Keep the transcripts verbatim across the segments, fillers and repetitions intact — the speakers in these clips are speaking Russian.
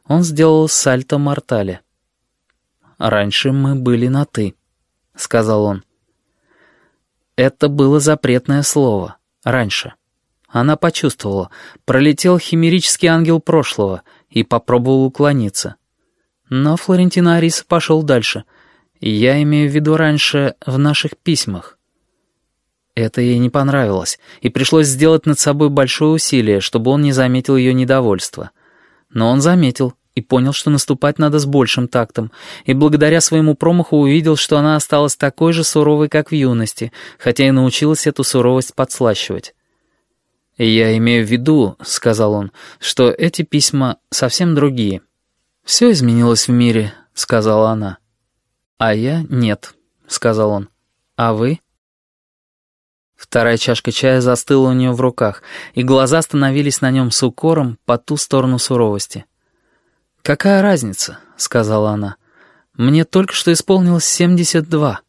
Он сделал сальто-мортале. «Раньше мы были на «ты», — сказал он. Это было запретное слово. Раньше. Она почувствовала. Пролетел химерический ангел прошлого и попробовал уклониться. Но Флорентино Ариса пошел дальше. Я имею в виду раньше в наших письмах. Это ей не понравилось, и пришлось сделать над собой большое усилие, чтобы он не заметил ее недовольства. Но он заметил и понял, что наступать надо с большим тактом, и благодаря своему промаху увидел, что она осталась такой же суровой, как в юности, хотя и научилась эту суровость подслащивать. «Я имею в виду, — сказал он, — что эти письма совсем другие. Все изменилось в мире, — сказала она. А я — нет, — сказал он. А вы? Вторая чашка чая застыла у нее в руках, и глаза становились на нем с укором по ту сторону суровости. «Какая разница?» — сказала она. «Мне только что исполнилось семьдесят два».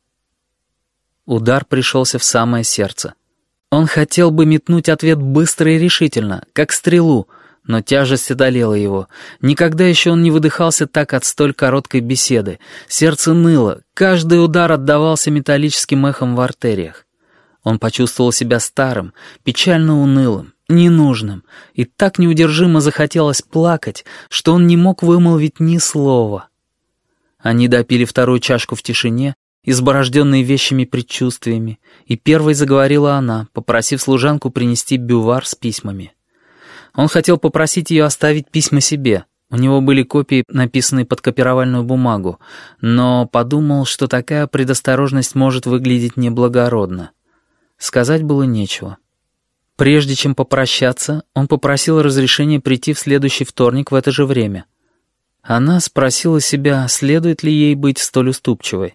Удар пришелся в самое сердце. Он хотел бы метнуть ответ быстро и решительно, как стрелу, но тяжесть одолела его. Никогда еще он не выдыхался так от столь короткой беседы. Сердце ныло, каждый удар отдавался металлическим эхом в артериях. Он почувствовал себя старым, печально унылым, ненужным, и так неудержимо захотелось плакать, что он не мог вымолвить ни слова. Они допили вторую чашку в тишине, изборожденной вещими предчувствиями, и первой заговорила она, попросив служанку принести бювар с письмами. Он хотел попросить ее оставить письма себе. У него были копии, написанные под копировальную бумагу, но подумал, что такая предосторожность может выглядеть неблагородно. Сказать было нечего. Прежде чем попрощаться, он попросил разрешения прийти в следующий вторник в это же время. Она спросила себя, следует ли ей быть столь уступчивой.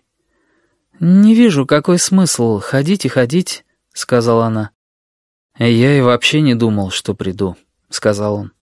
«Не вижу, какой смысл ходить и ходить», — сказала она. «Я и вообще не думал, что приду», — сказал он.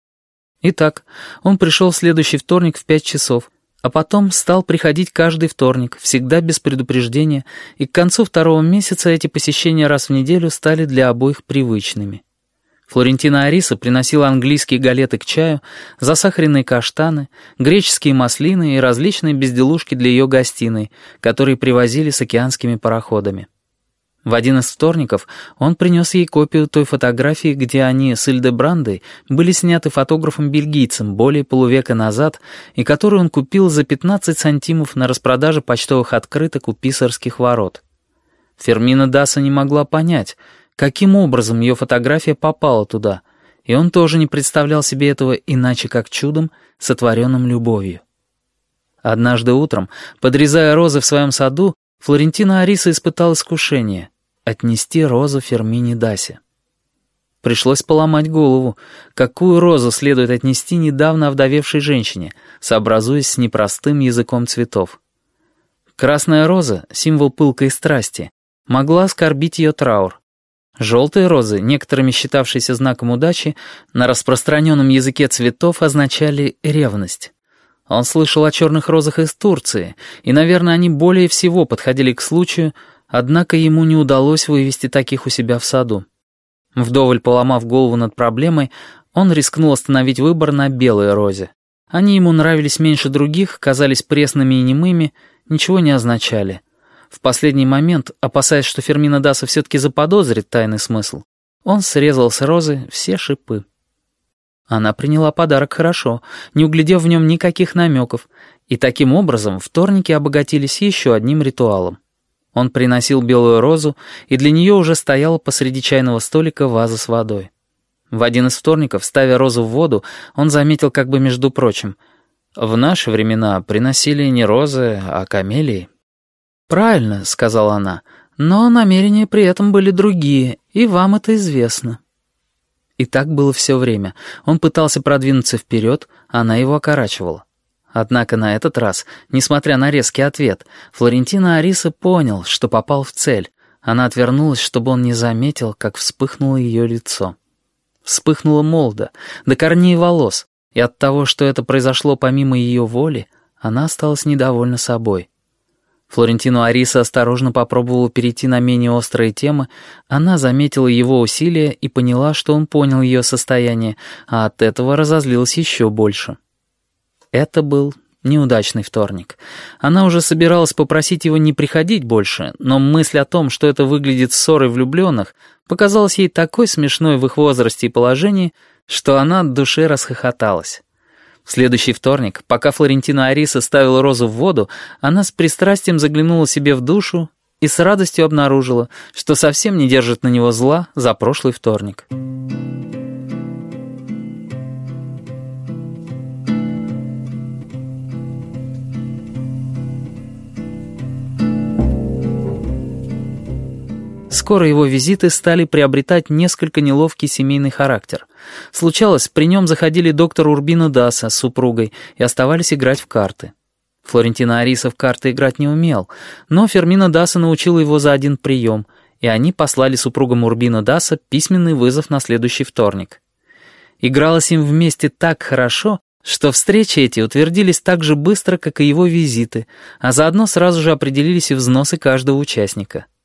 Итак, он пришел в следующий вторник в пять часов, а потом стал приходить каждый вторник, всегда без предупреждения, и к концу второго месяца эти посещения раз в неделю стали для обоих привычными. Флорентино Ариса приносила английские галеты к чаю, засахаренные каштаны, греческие маслины и различные безделушки для ее гостиной, которые привозили с океанскими пароходами. В один из вторников он принес ей копию той фотографии, где они с Ильдебрандой были сняты фотографом-бельгийцем более полувека назад и которую он купил за пятнадцать сантимов на распродаже почтовых открыток у Писарских ворот. Фермина Даса не могла понять, каким образом ее фотография попала туда, и он тоже не представлял себе этого иначе как чудом, сотворенным любовью. Однажды утром, подрезая розы в своем саду, Флорентино Ариса испытал искушение — отнести розу Фермине Дасе. Пришлось поломать голову, какую розу следует отнести недавно овдовевшей женщине, сообразуясь с непростым языком цветов. Красная роза, символ пылкой страсти, могла оскорбить ее траур. Желтые розы, некоторыми считавшиеся знаком удачи, на распространенном языке цветов означали ревность. Он слышал о черных розах из Турции, и, наверное, они более всего подходили к случаю, однако ему не удалось вывести таких у себя в саду. Вдоволь поломав голову над проблемой, он рискнул остановить выбор на белой розе. Они ему нравились меньше других, казались пресными и немыми, ничего не означали. В последний момент, опасаясь, что Фермина Даса все-таки заподозрит тайный смысл, он срезал с розы все шипы. Она приняла подарок хорошо, не углядев в нем никаких намеков, и таким образом вторники обогатились еще одним ритуалом. Он приносил белую розу, и для нее уже стояла посреди чайного столика ваза с водой. В один из вторников, ставя розу в воду, он заметил как бы между прочим: «В наши времена приносили не розы, а камелии». «Правильно», — сказала она, — «но намерения при этом были другие, и вам это известно». И так было все время. Он пытался продвинуться вперед, она его окорачивала. Однако на этот раз, несмотря на резкий ответ, Флорентино Ариса понял, что попал в цель. Она отвернулась, чтобы он не заметил, как вспыхнуло ее лицо. Вспыхнуло молодо, до корней волос, и от того, что это произошло помимо ее воли, она осталась недовольна собой. Флорентино Ариса осторожно попробовала перейти на менее острые темы, она заметила его усилия и поняла, что он понял ее состояние, а от этого разозлилась еще больше. Это был неудачный вторник. Она уже собиралась попросить его не приходить больше, но мысль о том, что это выглядит ссорой влюбленных, показалась ей такой смешной в их возрасте и положении, что она от души расхохоталась. В следующий вторник, пока Флорентина Ариса ставила розу в воду, она с пристрастием заглянула себе в душу и с радостью обнаружила, что совсем не держит на него зла за прошлый вторник. Скоро его визиты стали приобретать несколько неловкий семейный характер. Случалось, при нем заходили доктор Урбино Даса с супругой и оставались играть в карты. Флорентина Ариса в карты играть не умел, но Фермино Даса научила его за один прием, и они послали супругам Урбино Даса письменный вызов на следующий вторник. Игралось им вместе так хорошо, что встречи эти утвердились так же быстро, как и его визиты, а заодно сразу же определились и взносы каждого участника.